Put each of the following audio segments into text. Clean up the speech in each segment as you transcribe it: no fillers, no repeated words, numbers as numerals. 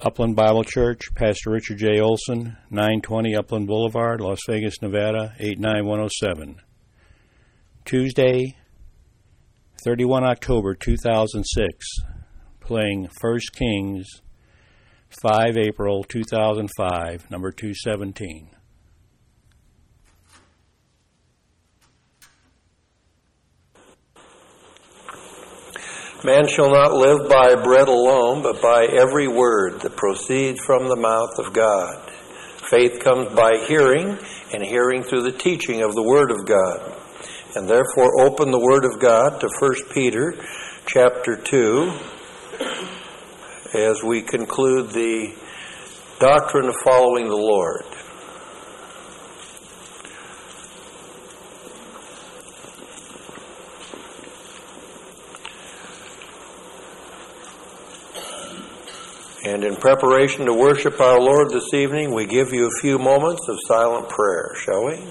Upland Bible Church, Pastor Richard J. Olson, 920 Upland Boulevard, Las Vegas, Nevada, 89107. Tuesday, 31 October 2006, playing 1 Kings, 5 April 2005, number 217. Man shall not live by bread alone, but by every word that proceeds from the mouth of God. Faith comes by hearing, and hearing through the teaching of the Word of God. And therefore open the Word of God to 1 Peter chapter 2 as we conclude the doctrine of following the Lord. And in preparation to worship our Lord this evening, we give you a few moments of silent prayer, shall we?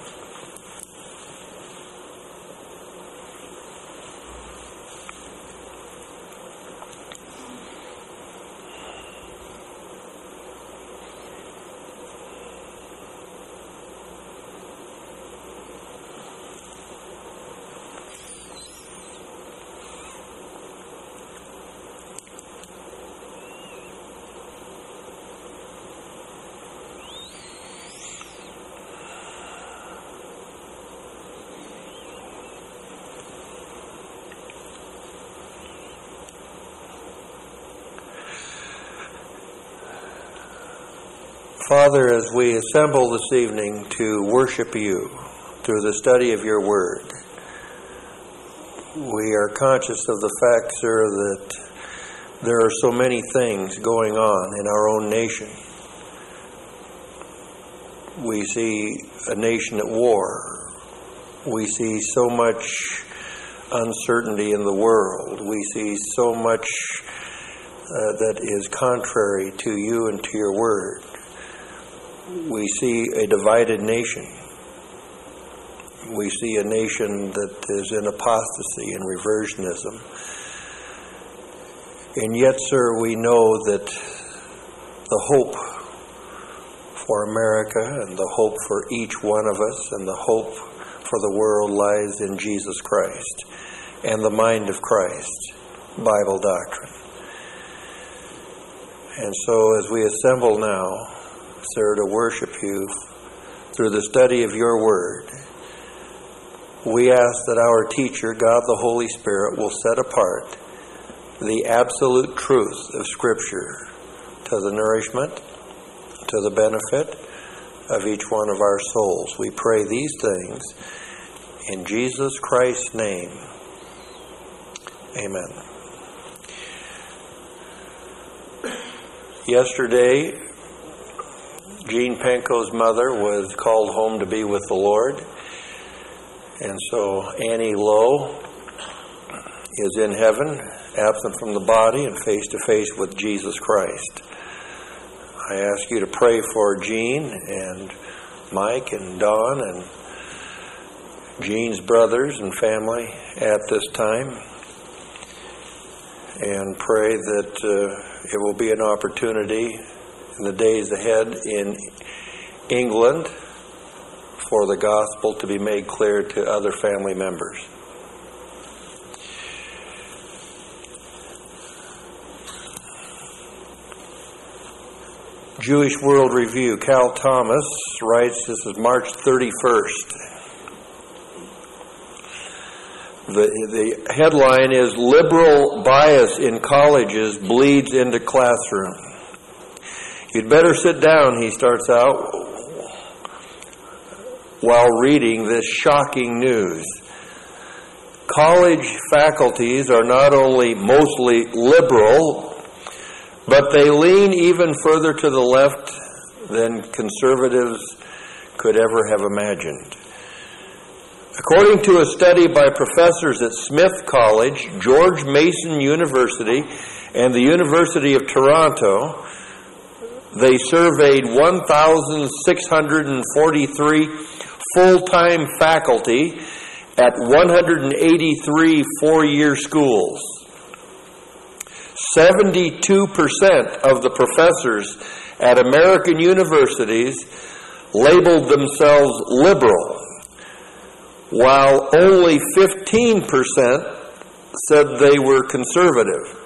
Father, as we assemble this evening to worship you through the study of your word, we are conscious of the fact, sir, that there are so many things going on in our own nation. We see a nation at war. We see so much uncertainty in the world. We see so much that is contrary to you and to your word. We see a divided nation. We see a nation that is in apostasy and reversionism. And yet, sir, we know that the hope for America and the hope for each one of us and the hope for the world lies in Jesus Christ and the mind of Christ, Bible doctrine. And so as we assemble now, sir, to worship you through the study of your word, we ask that our teacher, God the Holy Spirit, will set apart the absolute truth of Scripture to the nourishment, to the benefit of each one of our souls. We pray these things in Jesus Christ's name. Amen. Yesterday, Gene Penko's mother was called home to be with the Lord. And so Annie Lowe is in heaven, absent from the body and face to face with Jesus Christ. I ask you to pray for Gene and Mike and Don and Gene's brothers and family at this time. And pray that it will be an opportunity in the days ahead in England for the gospel to be made clear to other family members. Jewish World Review, Cal Thomas writes, this is March 31st. The headline is, Liberal Bias in Colleges Bleeds into Classroom. You'd better sit down, he starts out, while reading this shocking news. College faculties are not only mostly liberal, but they lean even further to the left than conservatives could ever have imagined. According to a study by professors at Smith College, George Mason University, and the University of Toronto, they surveyed 1,643 full-time faculty at 183 four-year schools. 72% of the professors at American universities labeled themselves liberal, while only 15% said they were conservative.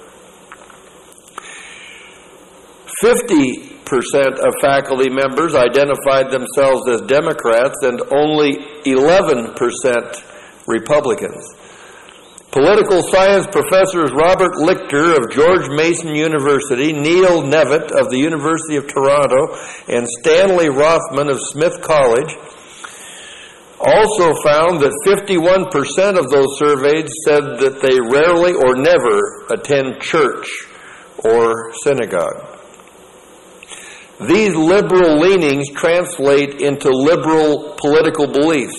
50% of faculty members identified themselves as Democrats and only 11% Republicans. Political science professors Robert Lichter of George Mason University, Neil Nevitt of the University of Toronto, and Stanley Rothman of Smith College also found that 51% of those surveyed said that they rarely or never attend church or synagogue. These liberal leanings translate into liberal political beliefs.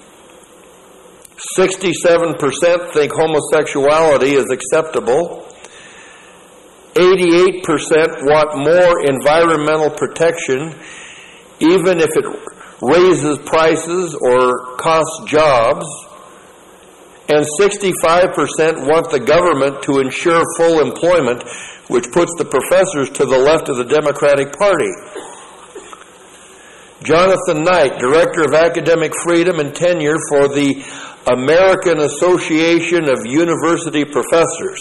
67% think homosexuality is acceptable. 88% want more environmental protection, even if it raises prices or costs jobs. And 65% want the government to ensure full employment, which puts the professors to the left of the Democratic Party. Jonathan Knight, Director of Academic Freedom and Tenure for the American Association of University Professors.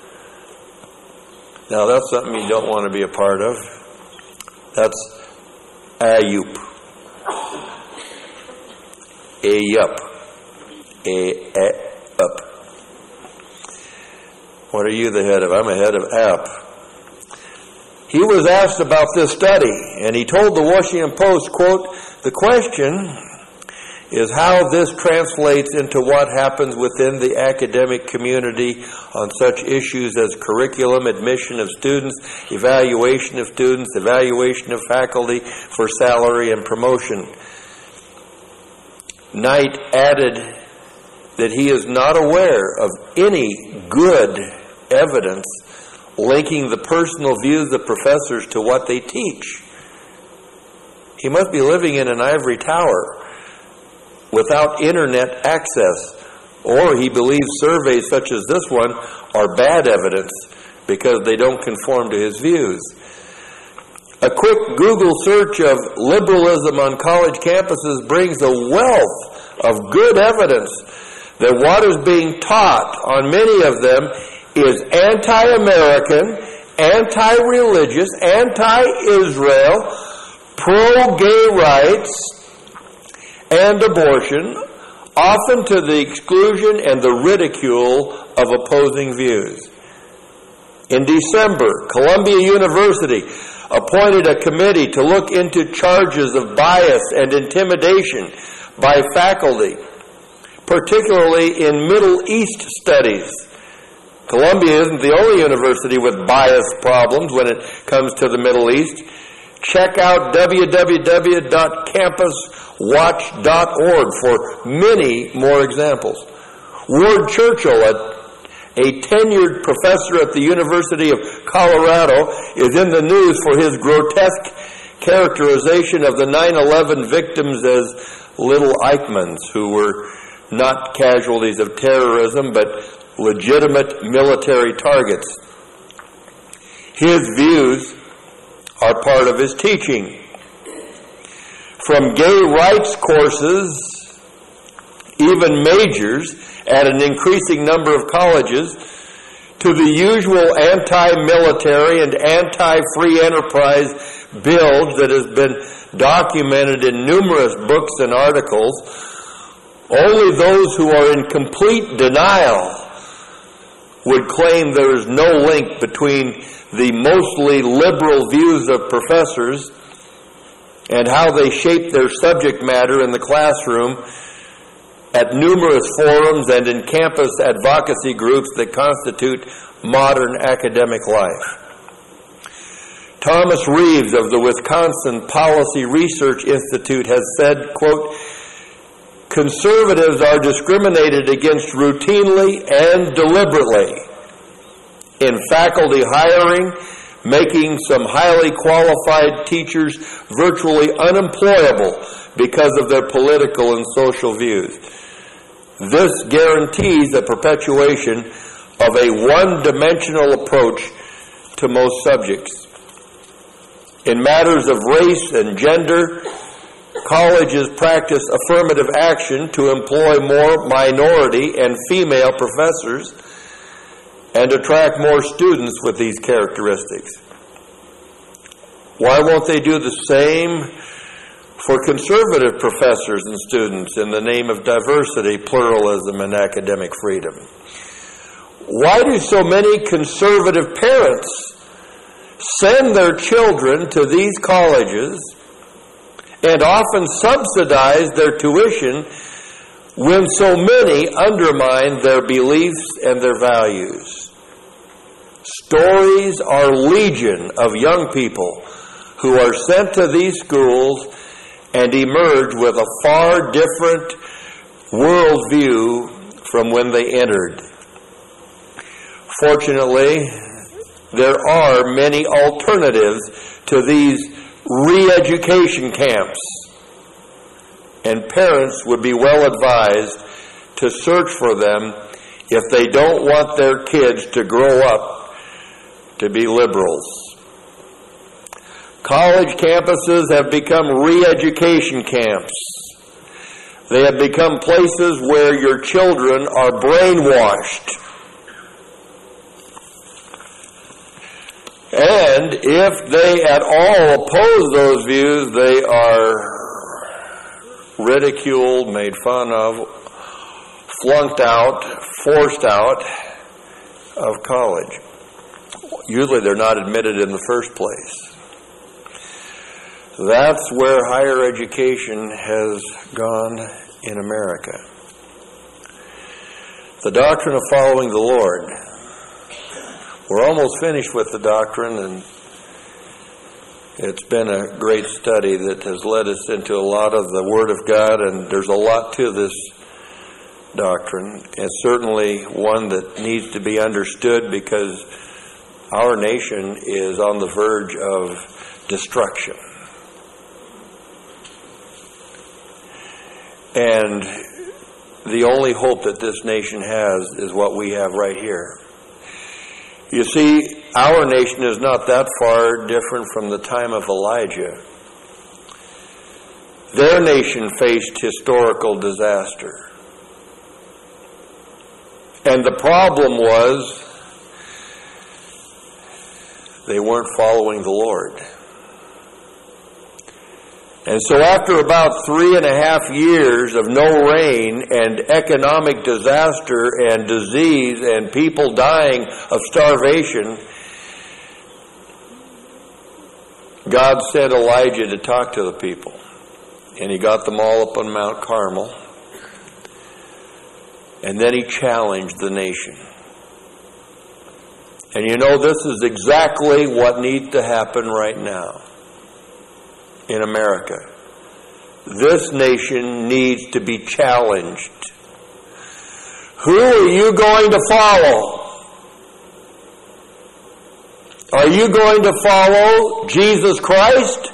Now that's something you don't want to be a part of. That's AYUP. AYUP. What are you the head of? I'm a head of AP. He was asked about this study, and he told the Washington Post, quote, "The question is how this translates into what happens within the academic community on such issues as curriculum, admission of students, evaluation of faculty for salary and promotion." Knight added that he is not aware of any good evidence linking the personal views of professors to what they teach. He must be living in an ivory tower without internet access, or he believes surveys such as this one are bad evidence because they don't conform to his views. A quick Google search of liberalism on college campuses brings a wealth of good evidence that what is being taught on many of them is anti-American, anti-religious, anti-Israel, pro-gay rights, and abortion, often to the exclusion and the ridicule of opposing views. In December, Columbia University appointed a committee to look into charges of bias and intimidation by faculty, particularly in Middle East studies. Columbia isn't the only university with bias problems when it comes to the Middle East. Check out www.campuswatch.org for many more examples. Ward Churchill, a tenured professor at the University of Colorado, is in the news for his grotesque characterization of the 9/11 victims as little Eichmanns, who were not casualties of terrorism, but legitimate military targets. His views are part of his teaching. From gay rights courses, even majors, at an increasing number of colleges, to the usual anti-military and anti-free enterprise bilge that has been documented in numerous books and articles, only those who are in complete denial would claim there is no link between the mostly liberal views of professors and how they shape their subject matter in the classroom at numerous forums and in campus advocacy groups that constitute modern academic life. Thomas Reeves of the Wisconsin Policy Research Institute has said, quote, "Conservatives are discriminated against routinely and deliberately in faculty hiring, making some highly qualified teachers virtually unemployable because of their political and social views. This guarantees the perpetuation of a one-dimensional approach to most subjects. In matters of race and gender, colleges practice affirmative action to employ more minority and female professors and attract more students with these characteristics. Why won't they do the same for conservative professors and students in the name of diversity, pluralism, and academic freedom? Why do so many conservative parents send their children to these colleges and often subsidize their tuition when so many undermine their beliefs and their values? Stories are legion of young people who are sent to these schools and emerge with a far different worldview from when they entered. Fortunately, there are many alternatives to these re-education camps, and parents would be well advised to search for them if they don't want their kids to grow up to be liberals. College campuses have become re-education camps. They have become places where your children are brainwashed. And if they at all oppose those views, they are ridiculed, made fun of, flunked out, forced out of college. Usually they're not admitted in the first place. That's where higher education has gone in America. The doctrine of following the Lord. We're almost finished with the doctrine, and it's been a great study that has led us into a lot of the Word of God, and there's a lot to this doctrine, and certainly one that needs to be understood because our nation is on the verge of destruction. And the only hope that this nation has is what we have right here. You see, our nation is not that far different from the time of Elijah. Their nation faced historical disaster. And the problem was they weren't following the Lord. And so after about 3.5 years of no rain and economic disaster and disease and people dying of starvation, God sent Elijah to talk to the people. And he got them all up on Mount Carmel. And then he challenged the nation. And you know, this is exactly what needs to happen right now in America. This nation needs to be challenged. Who are you going to follow? Are you going to follow Jesus Christ?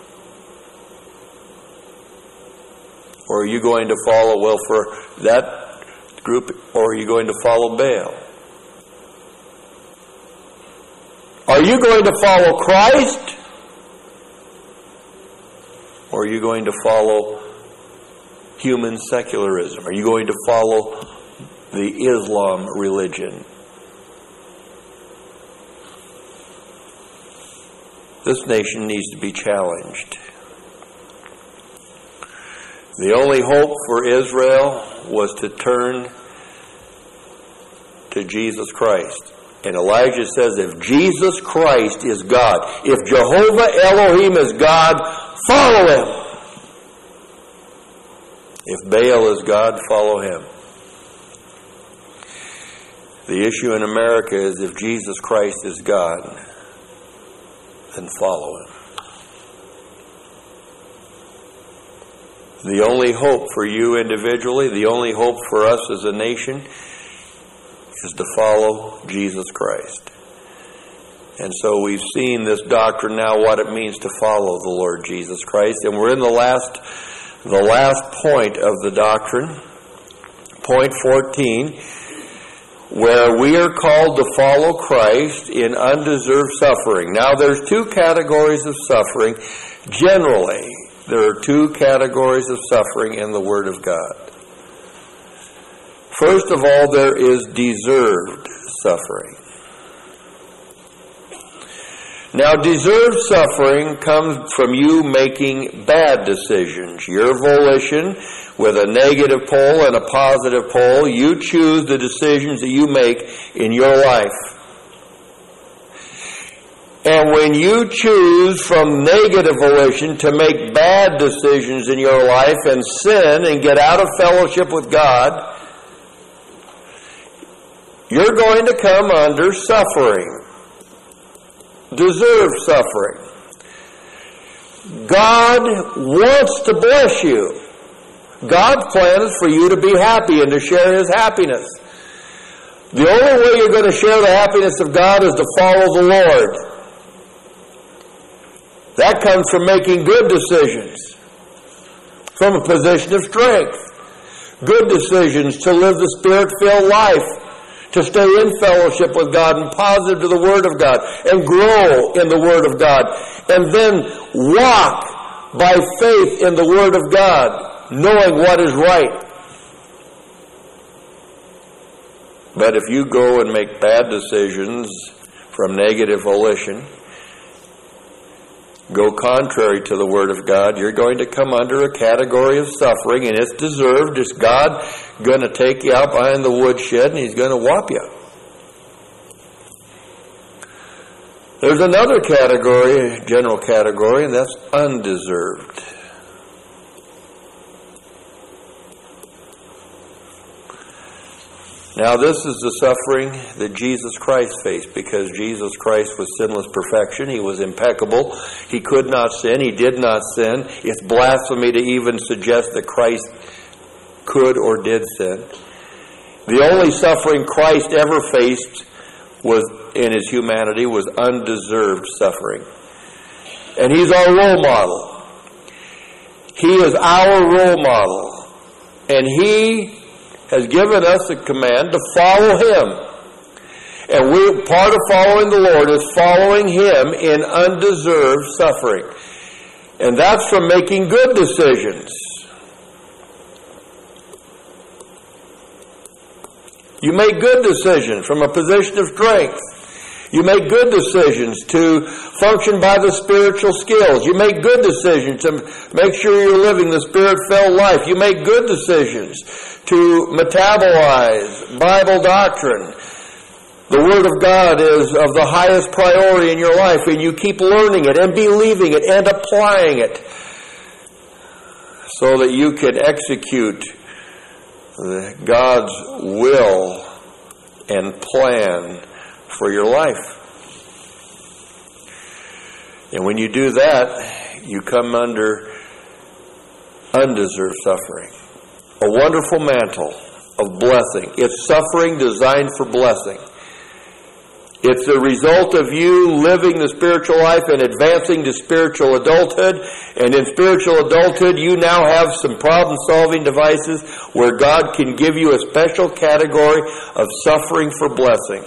Or are you going to follow, well, for that group, or are you going to follow Baal? Are you going to follow Christ? Or are you going to follow human secularism? Are you going to follow the Islam religion? This nation needs to be challenged. The only hope for Israel was to turn to Jesus Christ. And Elijah says, if Jesus Christ is God, if Jehovah Elohim is God, follow him. If Baal is God, follow him. The issue in America is if Jesus Christ is God, then follow him. The only hope for you individually, the only hope for us as a nation, is to follow Jesus Christ. And so we've seen this doctrine now, what it means to follow the Lord Jesus Christ. And we're in the last point of the doctrine, point 14, where we are called to follow Christ in undeserved suffering. Now, there's two categories of suffering. Generally, there are two categories of suffering in the Word of God. First of all, there is deserved suffering. Now, deserved suffering comes from you making bad decisions. Your volition, with a negative pole and a positive pole, you choose the decisions that you make in your life. And when you choose from negative volition to make bad decisions in your life and sin and get out of fellowship with God, you're going to come under suffering. Deserved suffering. God wants to bless you. God's plan is for you to be happy and to share His happiness. The only way you're going to share the happiness of God is to follow the Lord. That comes from making good decisions, from a position of strength. Good decisions to live the Spirit-filled life, to stay in fellowship with God and positive to the Word of God and grow in the Word of God, and then walk by faith in the Word of God, knowing what is right. But if you go and make bad decisions from negative volition, go contrary to the Word of God, you're going to come under a category of suffering, and it's deserved. Is God going to take you out behind the woodshed and He's going to whop you? There's another category, general category, and that's undeserved. Now, this is the suffering that Jesus Christ faced, because Jesus Christ was sinless perfection. He was impeccable. He could not sin. He did not sin. It's blasphemy to even suggest that Christ could or did sin. The only suffering Christ ever faced was in His humanity was undeserved suffering. And He's our role model. He is our role model. And He has given us a command to follow Him. And part of following the Lord is following Him in undeserved suffering. And that's from making good decisions. You make good decisions from a position of strength. You make good decisions to function by the spiritual skills. You make good decisions to make sure you're living the Spirit-filled life. You make good decisions to metabolize Bible doctrine. The Word of God is of the highest priority in your life, and you keep learning it and believing it and applying it so that you can execute God's will and plan for your life. And when you do that, you come under undeserved suffering. A wonderful mantle of blessing. It's suffering designed for blessing. It's the result of you living the spiritual life and advancing to spiritual adulthood. And in spiritual adulthood, you now have some problem-solving devices where God can give you a special category of suffering for blessing.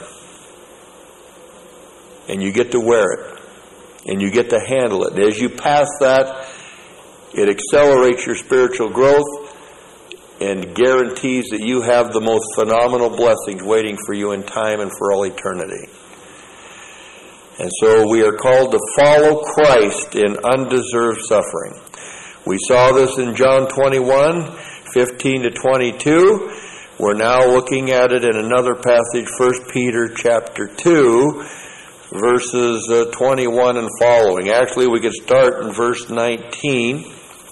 And you get to wear it. And you get to handle it. And as you pass that, it accelerates your spiritual growth and guarantees that you have the most phenomenal blessings waiting for you in time and for all eternity. And so we are called to follow Christ in undeserved suffering. We saw this in John 21, 15 to 22. We're now looking at it in another passage, 1 Peter chapter 2, verses 21 and following. Actually, we could start in verse 19.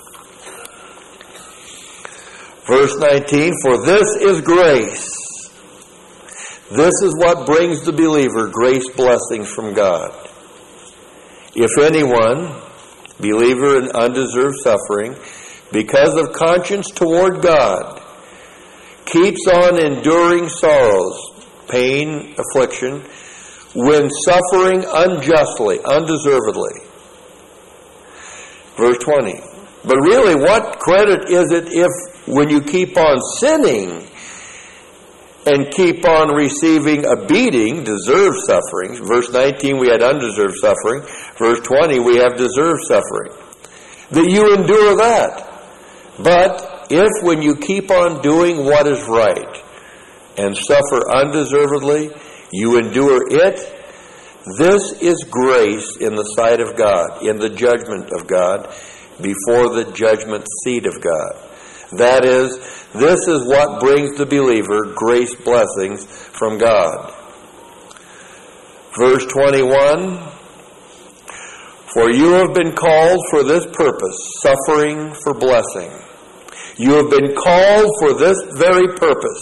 Verse 19, for this is grace. This is what brings the believer grace blessings from God. If anyone, believer in undeserved suffering, because of conscience toward God, keeps on enduring sorrows, pain, affliction, when suffering unjustly, undeservedly. Verse 20. But really, what credit is it if when you keep on sinning, and keep on receiving a beating, deserved suffering. Verse 19, we had undeserved suffering. Verse 20, we have deserved suffering. That you endure that. But if when you keep on doing what is right and suffer undeservedly, you endure it, this is grace in the sight of God, in the judgment of God, before the judgment seat of God. That is, this is what brings the believer grace blessings from God. Verse 21, for you have been called for this purpose, suffering for blessing. You have been called for this very purpose,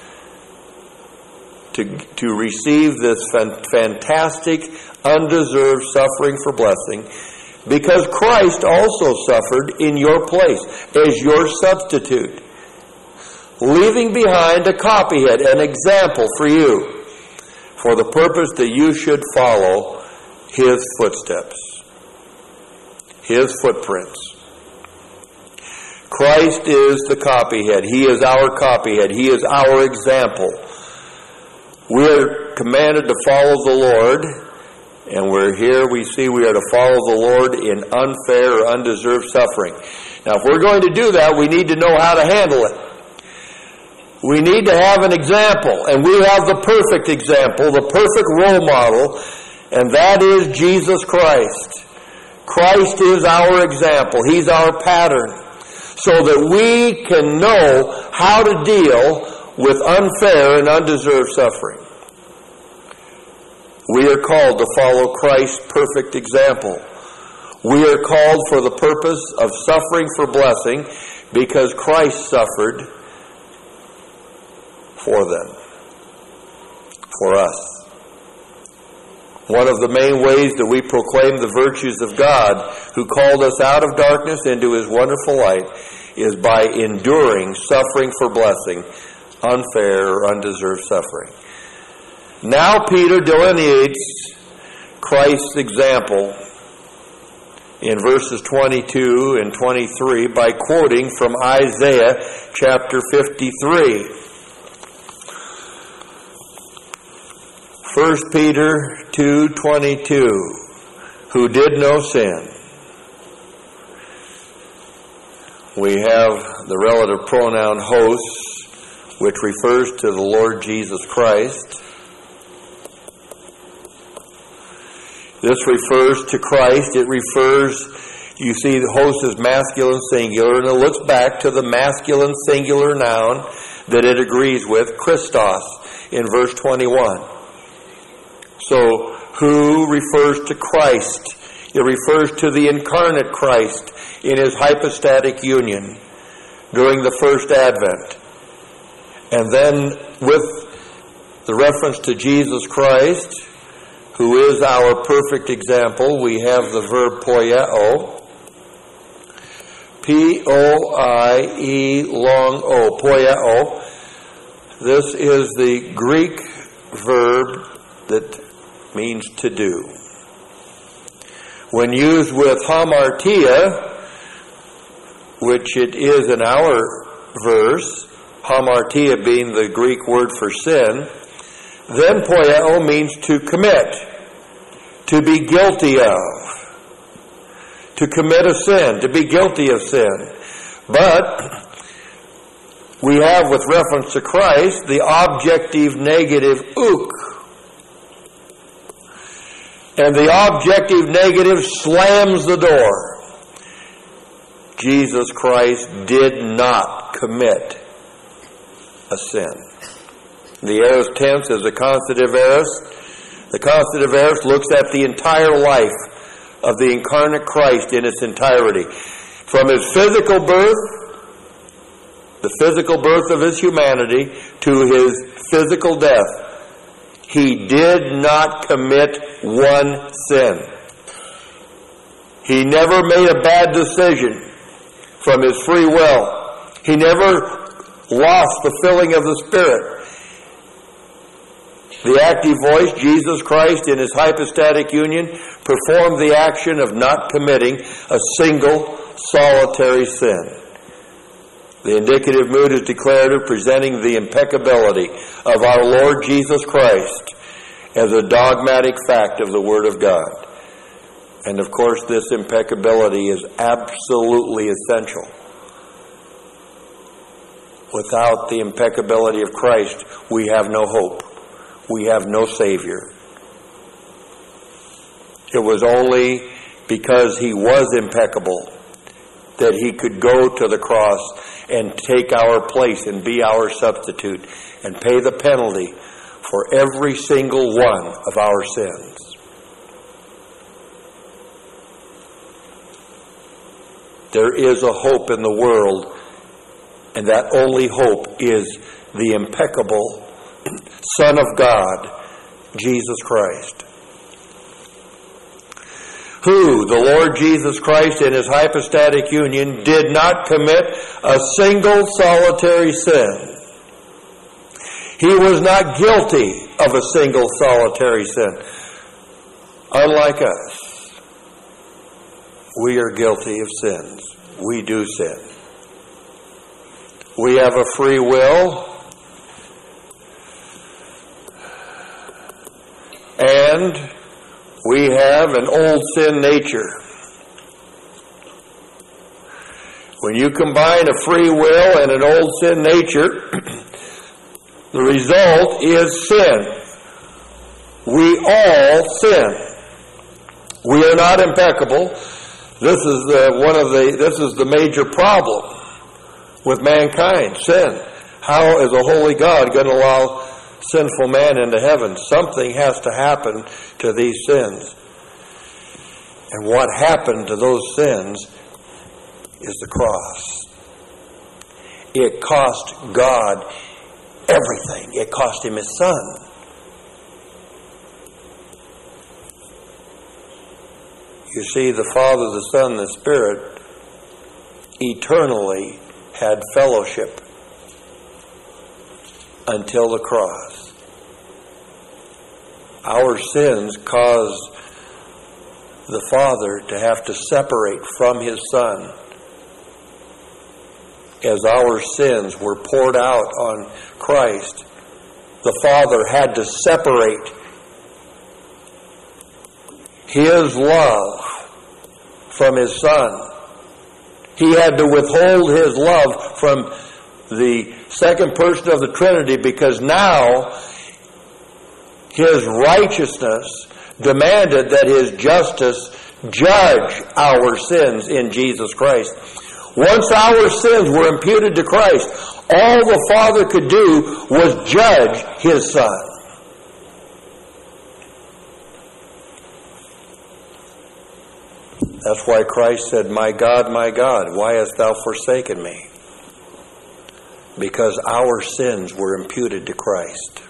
to receive this fantastic, undeserved suffering for blessing, because Christ also suffered in your place as your substitute, leaving behind a copyhead, an example for you, for the purpose that you should follow his footsteps, his footprints. Christ is the copyhead. He is our copyhead. He is our example. We are commanded to follow the Lord, and we see we are to follow the Lord in unfair or undeserved suffering. Now, if we're going to do that, we need to know how to handle it. We need to have an example, and we have the perfect example, the perfect role model, and that is Jesus Christ. Christ is our example. He's our pattern, so that we can know how to deal with unfair and undeserved suffering. We are called to follow Christ's perfect example. We are called for the purpose of suffering for blessing, because Christ suffered for them, for us. One of the main ways that we proclaim the virtues of God, who called us out of darkness into his wonderful light, is by enduring suffering for blessing, unfair or undeserved suffering. Now Peter delineates Christ's example in verses 22 and 23 by quoting from Isaiah chapter 53. 1 Peter 2:22, who did no sin. We have the relative pronoun hosts, which refers to the Lord Jesus Christ. This refers to Christ. It refers, you see, the host is masculine singular, and it looks back to the masculine singular noun that it agrees with, Christos, in verse 21. So, who refers to Christ? It refers to the incarnate Christ in his hypostatic union during the first advent. And then with the reference to Jesus Christ, who is our perfect example, we have the verb poieo. P-O-I-E long O, poieo. This is the Greek verb that means to do. When used with hamartia, which it is in our verse, hamartia being the Greek word for sin, then poieo means to commit, to be guilty of, to commit a sin, to be guilty of sin. But we have, with reference to Christ, the objective negative uk. And the objective negative slams the door. Jesus Christ did not commit a sin. The aorist tense is a constitutive aorist. The constitutive aorist looks at the entire life of the incarnate Christ in its entirety. From his physical birth, the physical birth of his humanity, to his physical death, he did not commit one sin. He never made a bad decision from his free will. He never lost the filling of the Spirit. The active voice, Jesus Christ, in his hypostatic union, performed the action of not committing a single solitary sin. The indicative mood is declarative, presenting the impeccability of our Lord Jesus Christ as a dogmatic fact of the Word of God. And of course, this impeccability is absolutely essential. Without the impeccability of Christ, we have no hope. We have no Savior. It was only because He was impeccable that He could go to the cross and take our place and be our substitute and pay the penalty for every single one of our sins. There is a hope in the world, and that only hope is the impeccable Son of God, Jesus Christ, who, the Lord Jesus Christ, in His hypostatic union, did not commit a single solitary sin. He was not guilty of a single solitary sin. Unlike us, we are guilty of sins. We do sin. We have a free will, and we have an old sin nature. When you combine a free will and an old sin nature, the result is sin. We all sin. We are not impeccable. This is the major problem with mankind, sin. How is a holy God going to allow sinful man into heaven? Something has to happen to these sins. And what happened to those sins is the cross. It cost God everything. It cost Him His Son. You see, the Father, the Son, the Spirit eternally had fellowship until the cross. Our sins caused the Father to have to separate from His Son. As our sins were poured out on Christ, the Father had to separate His love from His Son. He had to withhold His love from the second person of the Trinity, because now His righteousness demanded that His justice judge our sins in Jesus Christ. Once our sins were imputed to Christ, all the Father could do was judge His Son. That's why Christ said, my God, why hast thou forsaken me?" Because our sins were imputed to Christ.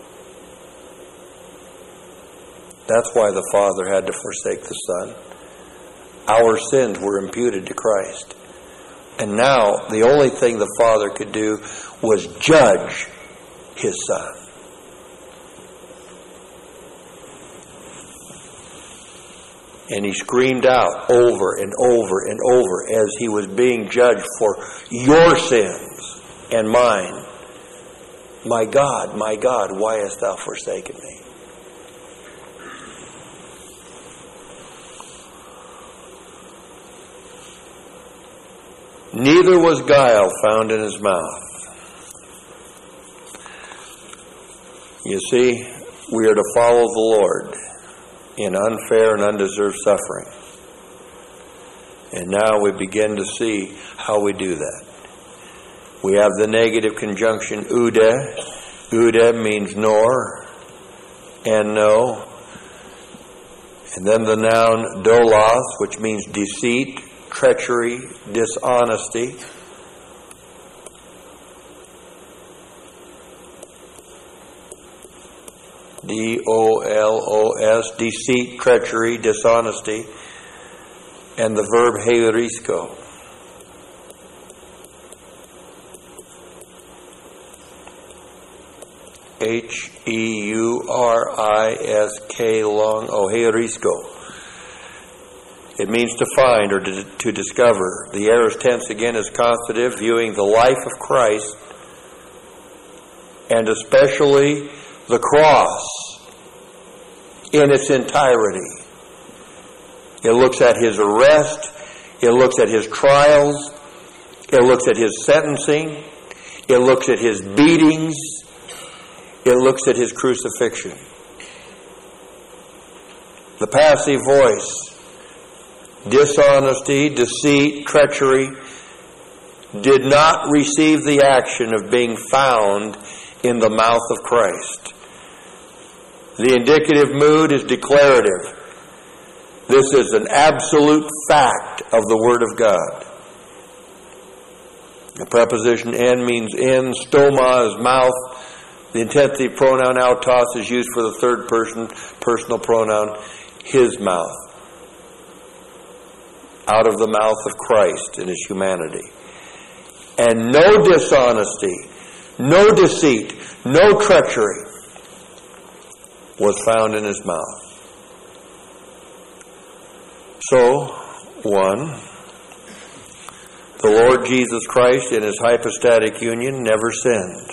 That's why the Father had to forsake the Son. Our sins were imputed to Christ. And now, the only thing the Father could do was judge His Son. And He screamed out over and over and over as He was being judged for your sins and mine, my God, why hast thou forsaken me?" Neither was guile found in His mouth. You see, we are to follow the Lord in unfair and undeserved suffering. And now we begin to see how we do that. We have the negative conjunction oude. Oude means nor and no. And then the noun dolos, which means deceit, treachery, dishonesty. D-O-L-O-S, deceit, treachery, dishonesty. And the verb heurisko. H-E-U-R-I-S-K long, heurisko. It means to find or to discover. The aorist tense again is constative, viewing the life of Christ and especially the cross in its entirety. It looks at his arrest. It looks at his trials. It looks at his sentencing. It looks at his beatings. It looks at his crucifixion. The passive voice, dishonesty, deceit, treachery, did not receive the action of being found in the mouth of Christ. The indicative mood is declarative. This is an absolute fact of the Word of God. The preposition en means in, stoma is mouth. The intensive pronoun autos is used for the third person, personal pronoun, his mouth. Out of the mouth of Christ in his humanity. And no dishonesty, no deceit, no treachery was found in his mouth. So, 1, the Lord Jesus Christ in his hypostatic union never sinned.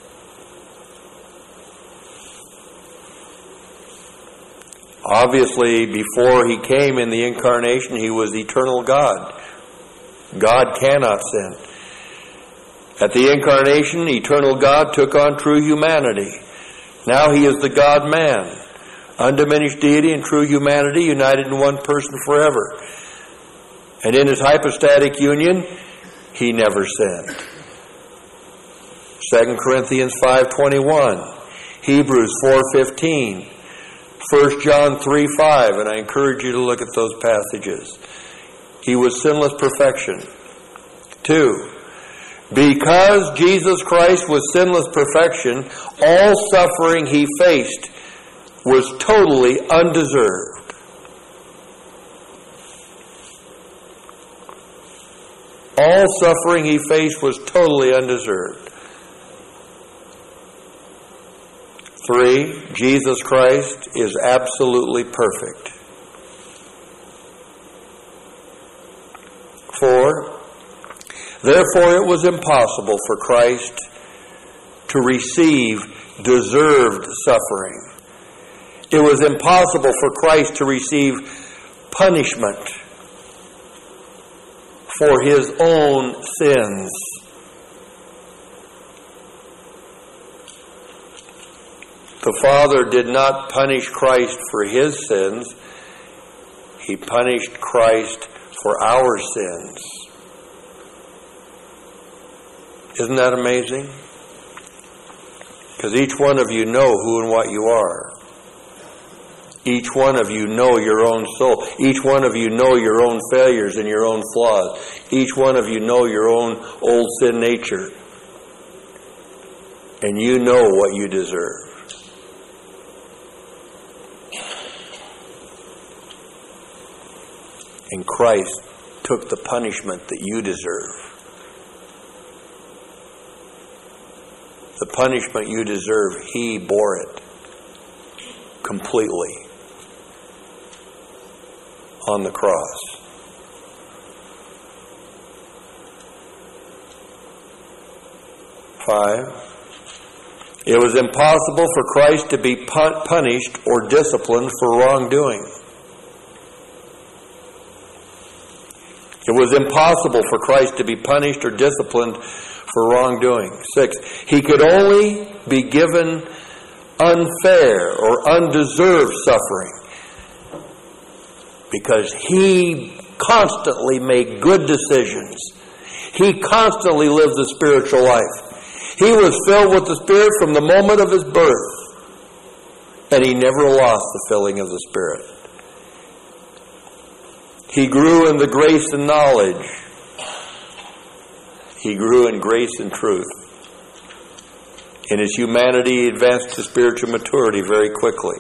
Obviously, before he came in the incarnation, he was eternal God. God cannot sin. At the incarnation, eternal God took on true humanity. Now he is the God-man, undiminished deity and true humanity united in one person forever. And in his hypostatic union, he never sinned. 2 Corinthians 5:21, Hebrews 4:15, 1 John 3:5, and I encourage you to look at those passages. He was sinless perfection. 2, because Jesus Christ was sinless perfection, all suffering he faced was totally undeserved. All suffering he faced was totally undeserved. 3, Jesus Christ is absolutely perfect. 4, therefore it was impossible for Christ to receive deserved suffering. It was impossible for Christ to receive punishment for his own sins. The Father did not punish Christ for his sins. He punished Christ for our sins. Isn't that amazing? Because each one of you know who and what you are. Each one of you know your own soul. Each one of you know your own failures and your own flaws. Each one of you know your own old sin nature. And you know what you deserve. And Christ took the punishment that you deserve. The punishment you deserve, he bore it completely on the cross. Five, it was impossible for Christ to be punished or disciplined for wrongdoing. It was impossible for Christ to be punished or disciplined for wrongdoing. 6, he could only be given unfair or undeserved suffering because he constantly made good decisions. He constantly lived the spiritual life. He was filled with the Spirit from the moment of his birth, and he never lost the filling of the Spirit. He grew in the grace and knowledge. He grew in grace and truth. In his humanity, he advanced to spiritual maturity very quickly.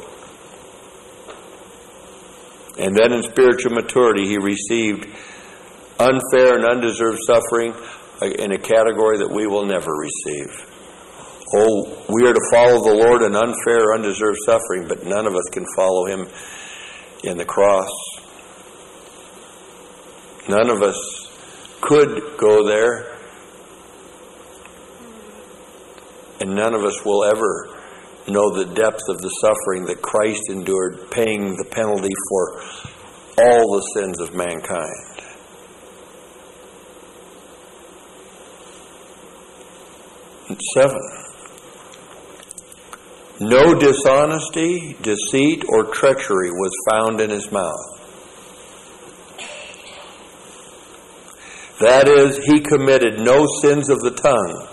And then in spiritual maturity, he received unfair and undeserved suffering in a category that we will never receive. Oh, we are to follow the Lord in unfair, undeserved suffering, but none of us can follow him in the cross. None of us could go there, and none of us will ever know the depth of the suffering that Christ endured, paying the penalty for all the sins of mankind. And 7. No dishonesty, deceit, or treachery was found in his mouth. That is, he committed no sins of the tongue,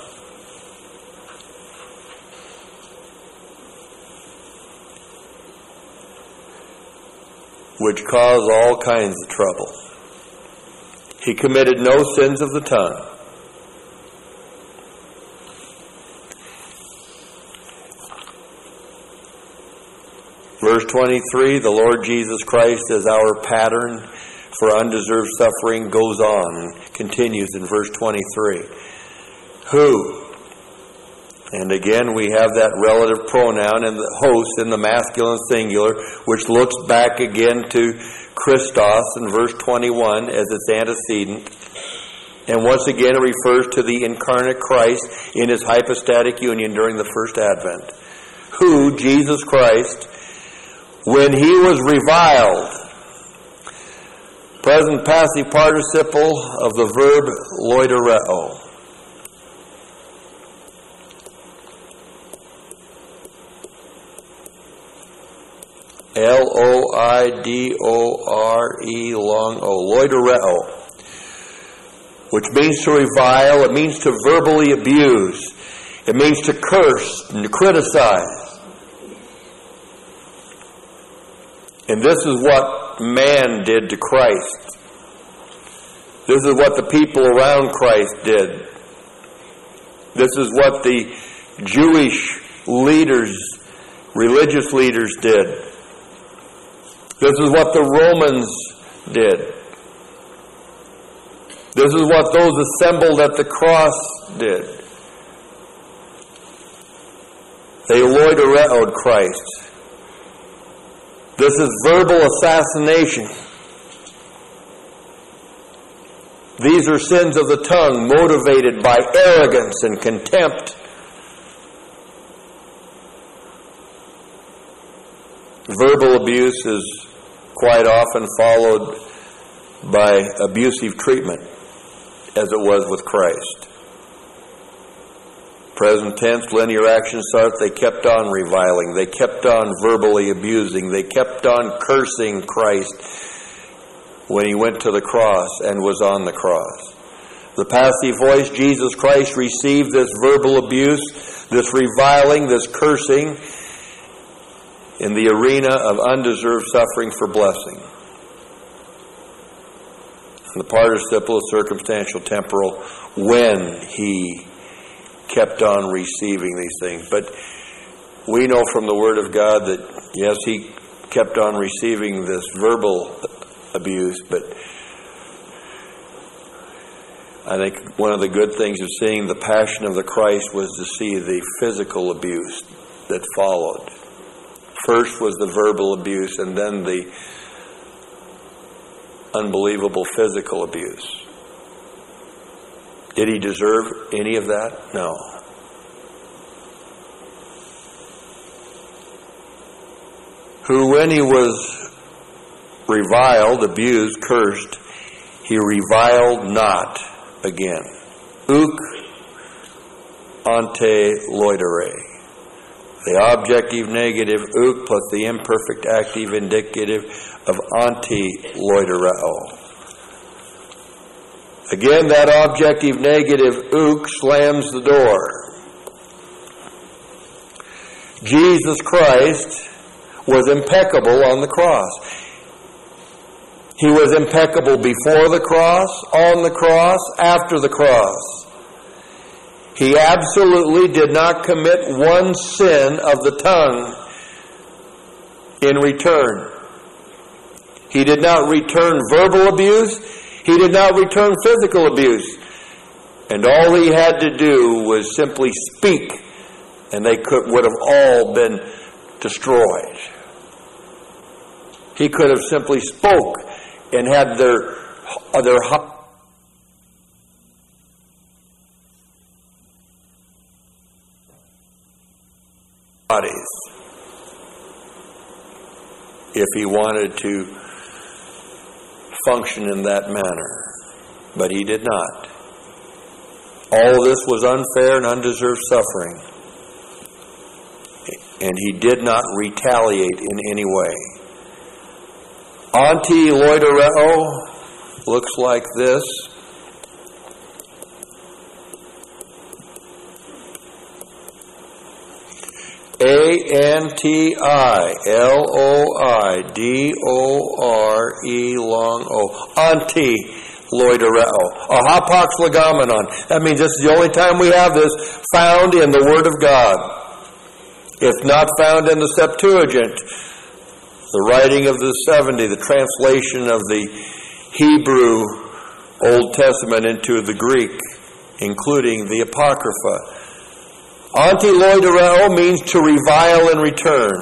which cause all kinds of trouble. He committed no sins of the tongue. Verse 23, the Lord Jesus Christ as our pattern for undeserved suffering goes on and continues in verse 23. Who? And again we have that relative pronoun and the host in the masculine singular, which looks back again to Christos in verse 21 as its antecedent. And once again it refers to the incarnate Christ in his hypostatic union during the first advent. Who, Jesus Christ, when he was reviled, present passive participle of the verb loidereo. Loidore long o, loidereo, which means to revile. It means to verbally abuse. It means to curse and to criticize. And this is what man did to Christ. This is what the people around Christ did. This is what the Jewish leaders, religious leaders did. This is what the Romans did. This is what those assembled at the cross did. They loidereoed Christ. This is verbal assassination. These are sins of the tongue motivated by arrogance and contempt. Verbal abuse is quite often followed by abusive treatment, as it was with Christ. Present tense, linear action starts, they kept on reviling, they kept on verbally abusing, they kept on cursing Christ when he went to the cross and was on the cross. The passive voice, Jesus Christ, received this verbal abuse, this reviling, this cursing in the arena of undeserved suffering for blessing. And the participle is circumstantial temporal, when he kept on receiving these things. But we know from the Word of God that, yes, he kept on receiving this verbal abuse, but I think one of the good things of seeing the Passion of the Christ was to see the physical abuse that followed. First was the verbal abuse, and then the unbelievable physical abuse. Did he deserve any of that? No. Who, when he was reviled, abused, cursed, he reviled not again. Uk ante loidere. The objective negative, uk, plus the imperfect active indicative of ante loidereo. Again, that objective negative, uk, slams the door. Jesus Christ was impeccable on the cross. He was impeccable before the cross, on the cross, after the cross. He absolutely did not commit one sin of the tongue in return. He did not return verbal abuse. He did not return physical abuse. And all he had to do was simply speak, and they would have all been destroyed. He could have simply spoke and had their bodies if he wanted to function in that manner. But he did not. All this was unfair and undeserved suffering. And he did not retaliate in any way. Anti-loidereo looks like this. A-N-T-I-L-O-I-D-O-R-E long O. Anti-loidereo. A hapax legomenon. That means this is the only time we have this found in the Word of God. It's not found in the Septuagint, the writing of the 70, the translation of the Hebrew Old Testament into the Greek, including the Apocrypha. Anti-loidereo means to revile in return.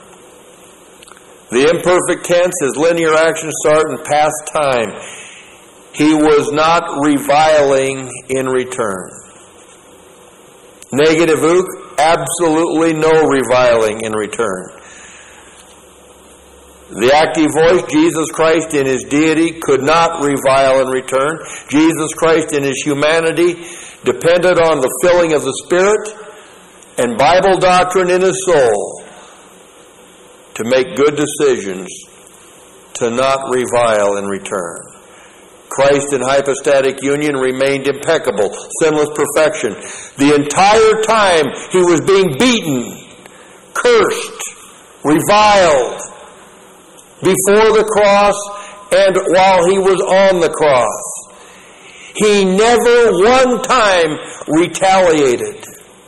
The imperfect tense is linear action start in past time. He was not reviling in return. Negative uk, absolutely no reviling in return. The active voice, Jesus Christ in his deity could not revile in return. Jesus Christ in his humanity depended on the filling of the Spirit and Bible doctrine in his soul to make good decisions, to not revile in return. Christ in hypostatic union remained impeccable, sinless perfection. The entire time he was being beaten, cursed, reviled, before the cross and while he was on the cross. He never one time retaliated.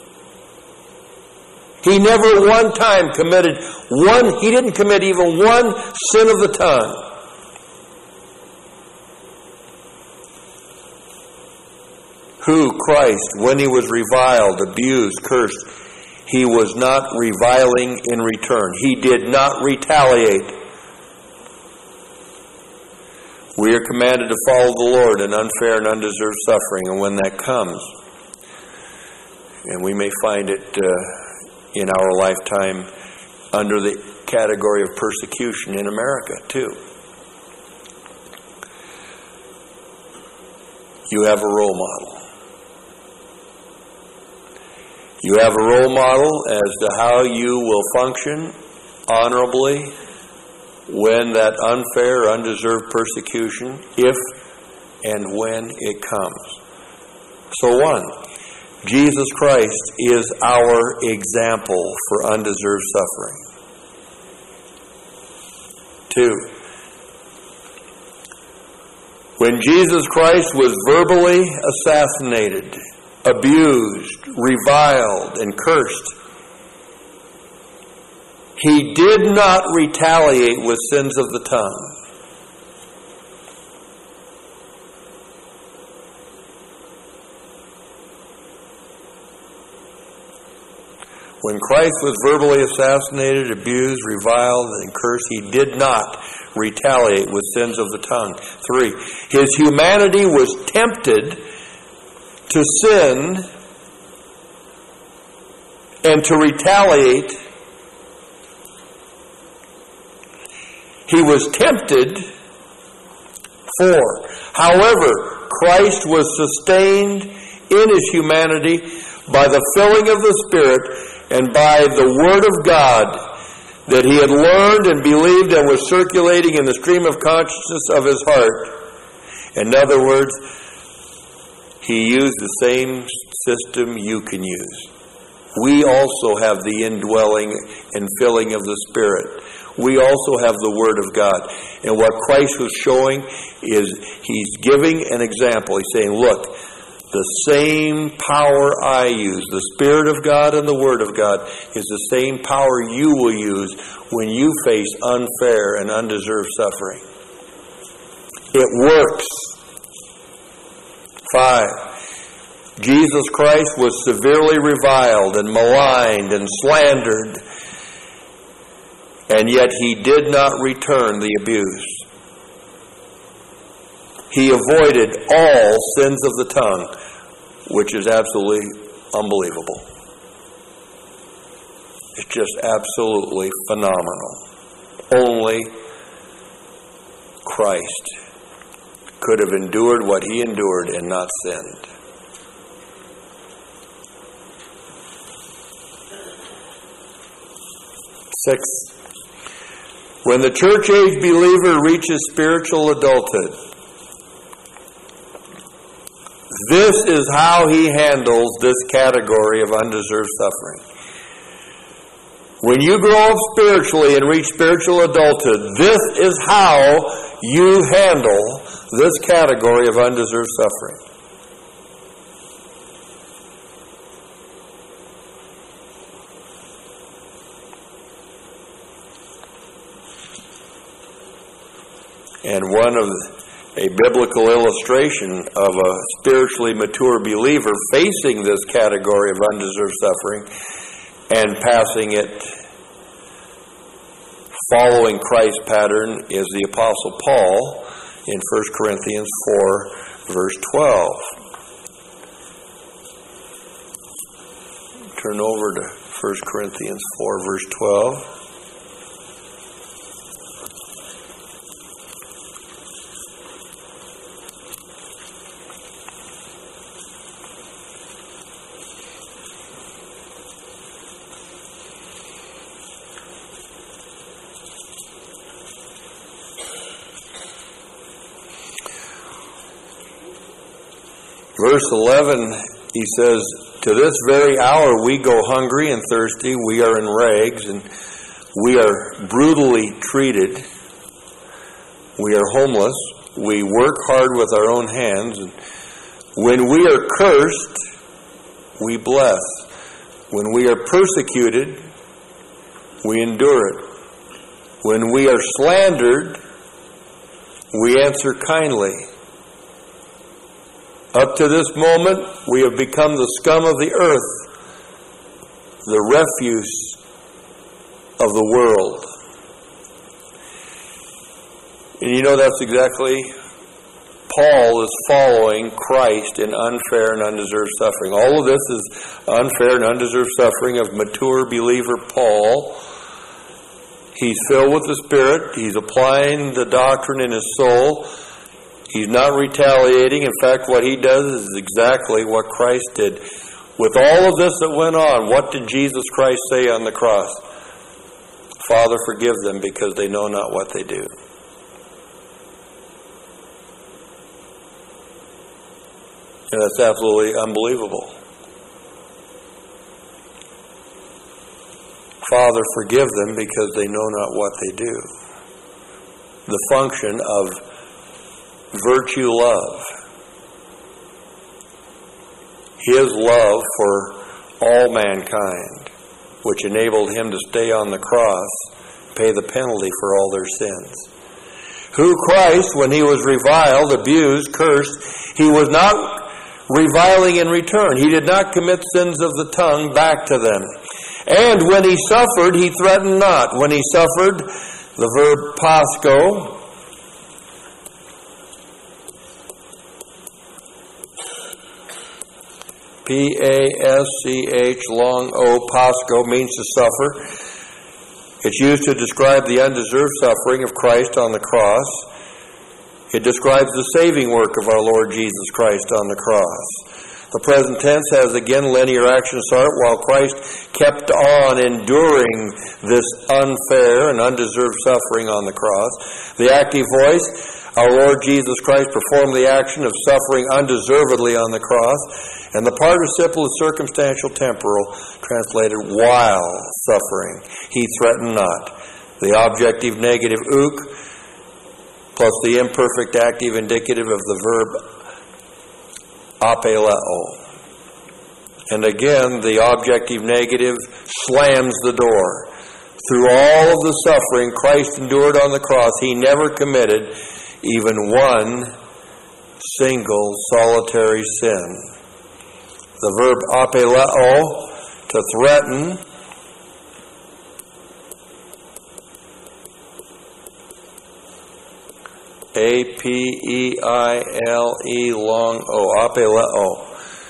He never one time he didn't commit even one sin of the tongue. Who, Christ, when he was reviled, abused, cursed, he was not reviling in return. He did not retaliate. We are commanded to follow the Lord in unfair and undeserved suffering, and when that comes, and we may find it in our lifetime under the category of persecution in America, too. You have a role model. You have a role model as to how you will function honorably when that unfair, undeserved persecution, if and when it comes. So 1, Jesus Christ is our example for undeserved suffering. 2, when Jesus Christ was verbally assassinated, abused, reviled, and cursed, he did not retaliate with sins of the tongue. When Christ was verbally assassinated, abused, reviled, and cursed, he did not retaliate with sins of the tongue. 3, his humanity was tempted to sin and to retaliate. He was tempted. 4, however, Christ was sustained in his humanity by the filling of the Spirit and by the Word of God that he had learned and believed and was circulating in the stream of consciousness of his heart. In other words, he used the same system you can use. We also have the indwelling and filling of the Spirit. We also have the Word of God. And what Christ was showing is he's giving an example. He's saying, look, the same power I use, the Spirit of God and the Word of God, is the same power you will use when you face unfair and undeserved suffering. It works. 5, Jesus Christ was severely reviled and maligned and slandered, and yet he did not return the abuse. He avoided all sins of the tongue, which is absolutely unbelievable. It's just absolutely phenomenal. Only Christ could have endured what he endured and not sinned. Six, when the church-age believer reaches spiritual adulthood, this is how he handles this category of undeserved suffering. When you grow up spiritually and reach spiritual adulthood, this is how you handle this category of undeserved suffering. And a biblical illustration of a spiritually mature believer facing this category of undeserved suffering and passing it following Christ's pattern is the Apostle Paul in 1 Corinthians 4, verse 12. Turn over to 1 Corinthians 4, verse 12. Verse 11, he says, "To this very hour we go hungry and thirsty, we are in rags, and we are brutally treated. We are homeless, we work hard with our own hands, and when we are cursed, we bless. When we are persecuted, we endure it. When we are slandered, we answer kindly. Up to this moment, we have become the scum of the earth, the refuse of the world." And you know, that's exactly, Paul is following Christ in unfair and undeserved suffering. All of this is unfair and undeserved suffering of mature believer Paul. He's filled with the Spirit. He's applying the doctrine in his soul. He's not retaliating. In fact, what he does is exactly what Christ did. With all of this that went on, what did Jesus Christ say on the cross? "Father, forgive them because they know not what they do." And that's absolutely unbelievable. "Father, forgive them because they know not what they do." The function of virtue love. His love for all mankind, which enabled him to stay on the cross, pay the penalty for all their sins. Who Christ, when he was reviled, abused, cursed, he was not reviling in return. He did not commit sins of the tongue back to them. And when he suffered, he threatened not. When he suffered, the verb pasco, P-A-S-C-H, long O, pasco, means to suffer. It's used to describe the undeserved suffering of Christ on the cross. It describes the saving work of our Lord Jesus Christ on the cross. The present tense has again linear action start while Christ kept on enduring this unfair and undeserved suffering on the cross. The active voice, our Lord Jesus Christ performed the action of suffering undeservedly on the cross. And the participle is circumstantial temporal, translated while suffering. He threatened not. The objective negative uk plus the imperfect active indicative of the verb apeleo. And again, the objective negative slams the door. Through all of the suffering Christ endured on the cross, he never committed even one single solitary sin. The verb apeleo, to threaten, A-P-E-I-L-E long O. Apeleo.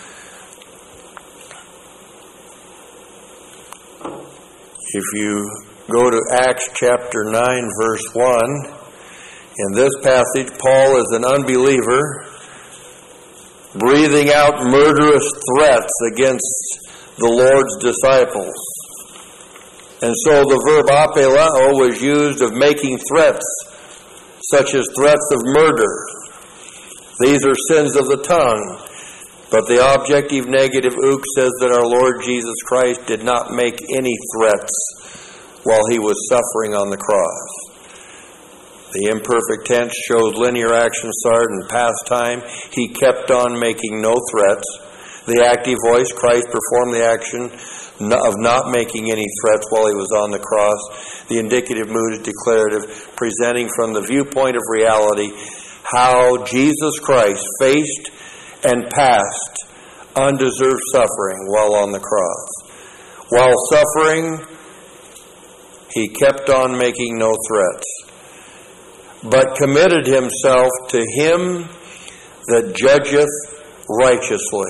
If you go to Acts chapter 9, verse 1, in this passage, Paul is an unbeliever breathing out murderous threats against the Lord's disciples. And so the verb apeleo was used of making threats, such as threats of murder. These are sins of the tongue. But the objective negative ook says that our Lord Jesus Christ did not make any threats while he was suffering on the cross. The imperfect tense shows linear action started in past time. He kept on making no threats. The active voice, Christ performed the action of not making any threats while he was on the cross. The indicative mood is declarative, presenting from the viewpoint of reality how Jesus Christ faced and passed undeserved suffering while on the cross. While suffering, he kept on making no threats, but committed himself to him that judgeth righteously.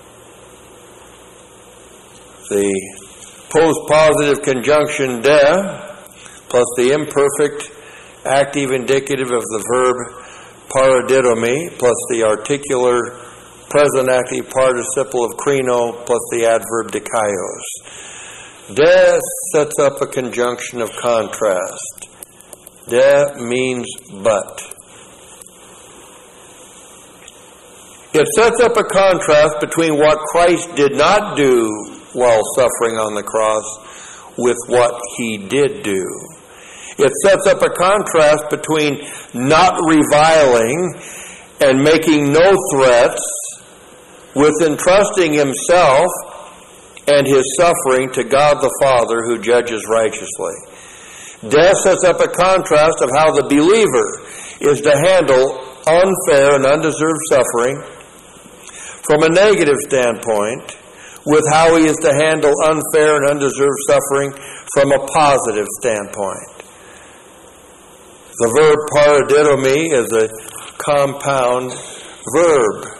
The post-positive conjunction de plus the imperfect active indicative of the verb paradidomi plus the articular present active participle of krino plus the adverb dikaios. De sets up a conjunction of contrast. De means but. It sets up a contrast between what Christ did not do while suffering on the cross with what he did do. It sets up a contrast between not reviling and making no threats with entrusting himself and his suffering to God the Father who judges righteously. Death sets up a contrast of how the believer is to handle unfair and undeserved suffering from a negative standpoint with how he is to handle unfair and undeserved suffering from a positive standpoint. The verb paradidomi is a compound verb.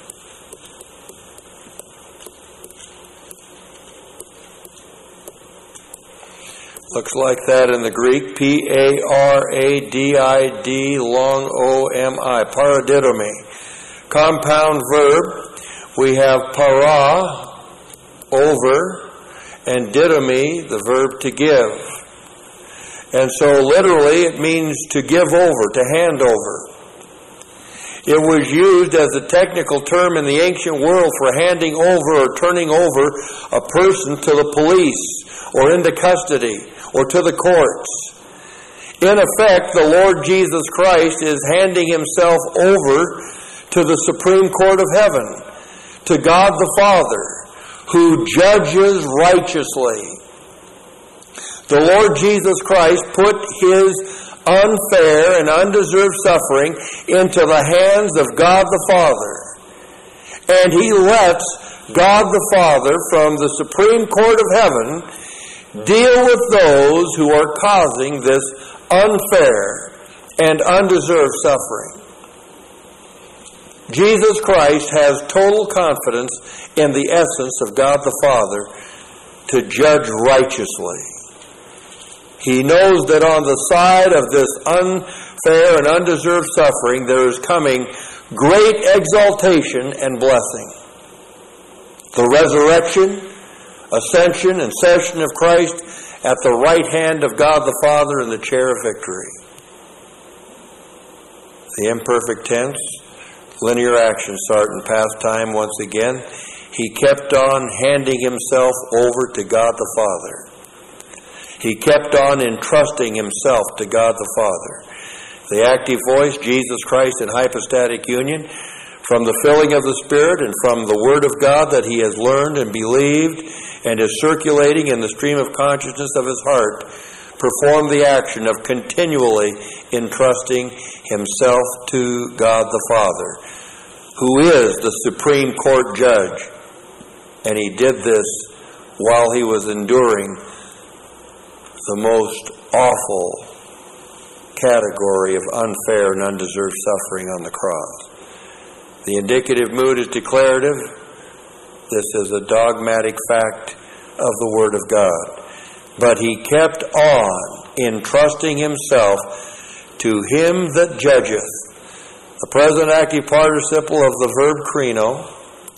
Looks like that in the Greek. P-A-R-A-D-I-D long O-M-I. Paradidomi. Compound verb. We have para, over, and didomi, the verb to give. And so literally it means to give over, to hand over. It was used as a technical term in the ancient world for handing over or turning over a person to the police or into custody or to the courts. In effect, the Lord Jesus Christ is handing himself over to the Supreme Court of Heaven, to God the Father, who judges righteously. The Lord Jesus Christ put his unfair and undeserved suffering into the hands of God the Father. And he lets God the Father from the Supreme Court of Heaven deal with those who are causing this unfair and undeserved suffering. Jesus Christ has total confidence in the essence of God the Father to judge righteously. He knows that on the side of this unfair and undeserved suffering, there is coming great exaltation and blessing. The resurrection, ascension, and session of Christ at the right hand of God the Father in the chair of victory. The imperfect tense, linear action start in past time once again. He kept on handing himself over to God the Father. He kept on entrusting himself to God the Father. The active voice, Jesus Christ in hypostatic union, from the filling of the Spirit and from the Word of God that he has learned and believed and is circulating in the stream of consciousness of his heart, performed the action of continually entrusting himself to God the Father, who is the Supreme Court judge. And he did this while he was enduring the most awful category of unfair and undeserved suffering on the cross. The indicative mood is declarative. This is a dogmatic fact of the Word of God. But he kept on entrusting himself to him that judgeth. The present active participle of the verb krino,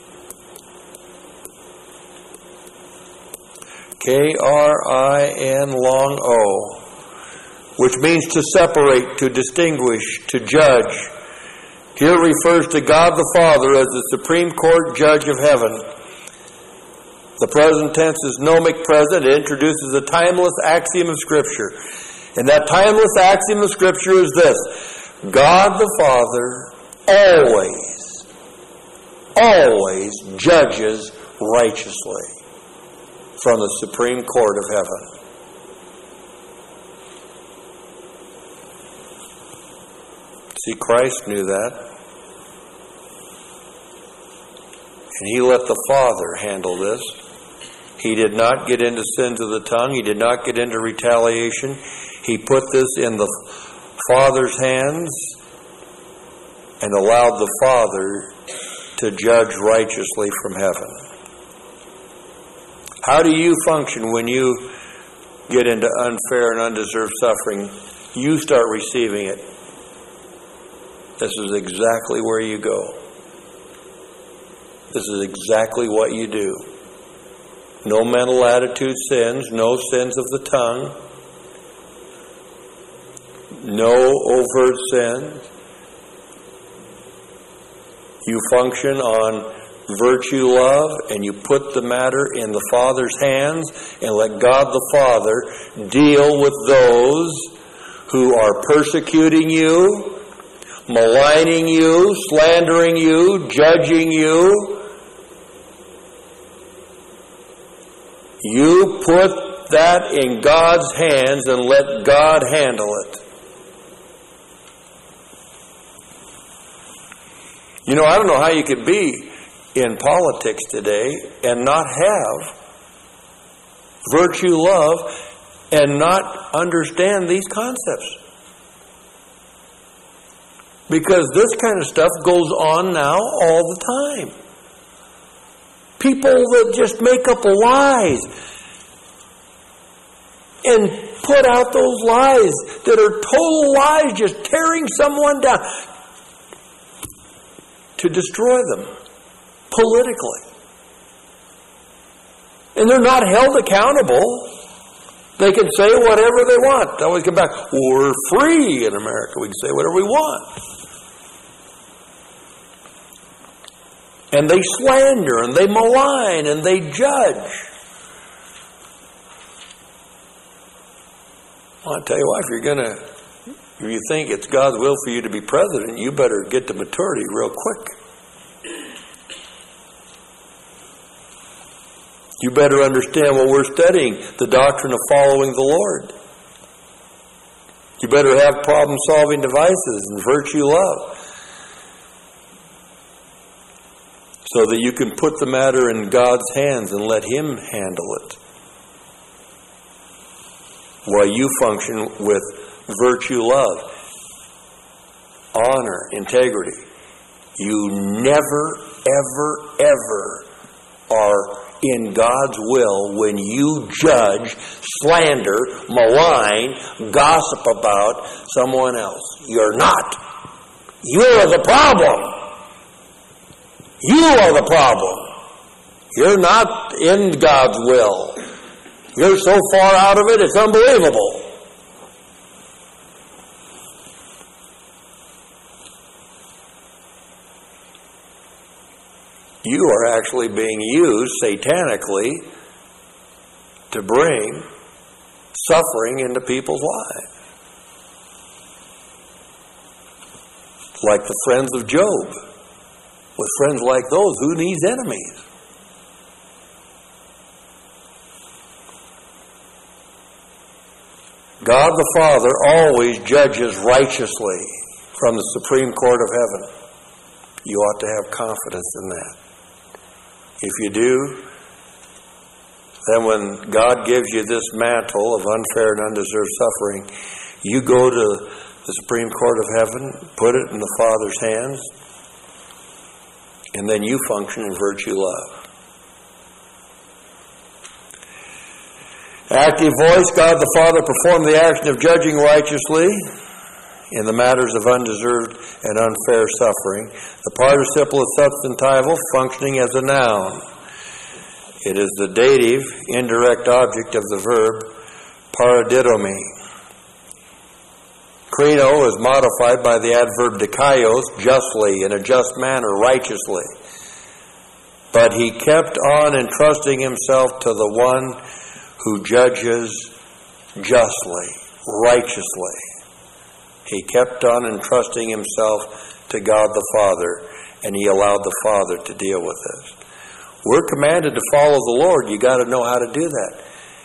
K-R-I-N long O, which means to separate, to distinguish, to judge. Here refers to God the Father as the Supreme Court Judge of heaven. The present tense is gnomic present. It introduces a timeless axiom of Scripture. And that timeless axiom of Scripture is this: God the Father always judges righteously from the Supreme Court of heaven. See, Christ knew that. And he let the Father handle this. He did not get into sins of the tongue. He did not get into retaliation. He put this in the Father's hands and allowed the Father to judge righteously from heaven. How do you function when you get into unfair and undeserved suffering? You start receiving it. This is exactly where you go. This is exactly what you do. No mental attitude sins, no sins of the tongue, no overt sins. You function on virtue love, and you put the matter in the Father's hands and let God the Father deal with those who are persecuting you, maligning you, slandering you, judging you. You put that in God's hands and let God handle it. You know, I don't know how you could be in politics today and not have virtue love and not understand these concepts. Because this kind of stuff goes on now all the time. People that just make up lies and put out those lies that are total lies, just tearing someone down to destroy them politically. And they're not held accountable. They can say whatever they want. They always come back, we're free in America. We can say whatever we want. And they slander, and they malign, and they judge. Well, I'll tell you what, if you think it's God's will for you to be president, you better get to maturity real quick. You better understand what we're studying, the doctrine of following the Lord. You better have problem-solving devices and virtue love, so that you can put the matter in God's hands and let Him handle it, while you function with virtue love, honor, integrity. You never, ever, ever are in God's will when you judge, slander, malign, gossip about someone else. You're not. You're the problem. You are the problem. You're not in God's will. You're so far out of it, it's unbelievable. You are actually being used satanically to bring suffering into people's lives. Like the friends of Job. With friends like those, who needs enemies? God the Father always judges righteously from the Supreme Court of heaven. You ought to have confidence in that. If you do, then when God gives you this mantle of unfair and undeserved suffering, you go to the Supreme Court of Heaven, put it in the Father's hands, and then you function in virtue love. Active voice, God the Father performed the action of judging righteously in the matters of undeserved and unfair suffering. The participle is substantival, functioning as a noun. It is the dative, indirect object of the verb paradidomi. Krino is modified by the adverb dikaios, justly, in a just manner, righteously. But he kept on entrusting himself to the one who judges justly, righteously. He kept on entrusting himself to God the Father, and he allowed the Father to deal with this. We're commanded to follow the Lord. You got to know how to do that.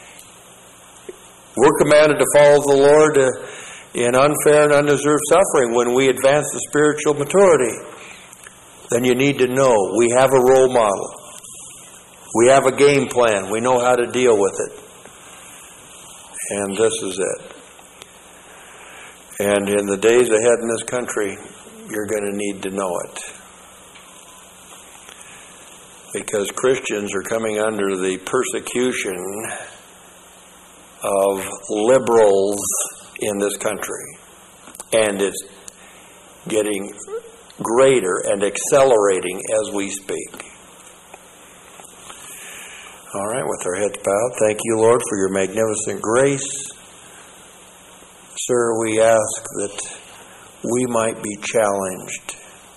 We're commanded to follow the Lord in unfair and undeserved suffering when we advance to spiritual maturity. Then you need to know we have a role model. We have a game plan. We know how to deal with it. And this is it. And in the days ahead in this country, you're going to need to know it. Because Christians are coming under the persecution of liberals in this country. And it's getting greater and accelerating as we speak. All right, with our heads bowed, thank you, Lord, for your magnificent grace. Sir, we ask that we might be challenged,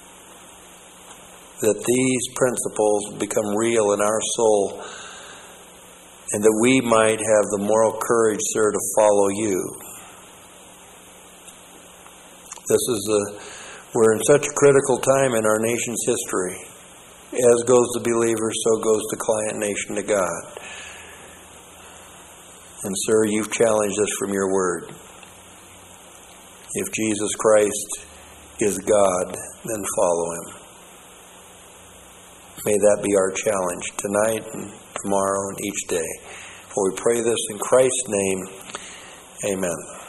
that these principles become real in our soul, and that we might have the moral courage, sir, to follow you. We're in such a critical time in our nation's history. As goes the believer, so goes the client nation to God. And sir, you've challenged us from your word. If Jesus Christ is God, then follow him. May that be our challenge tonight and tomorrow and each day. For we pray this in Christ's name. Amen.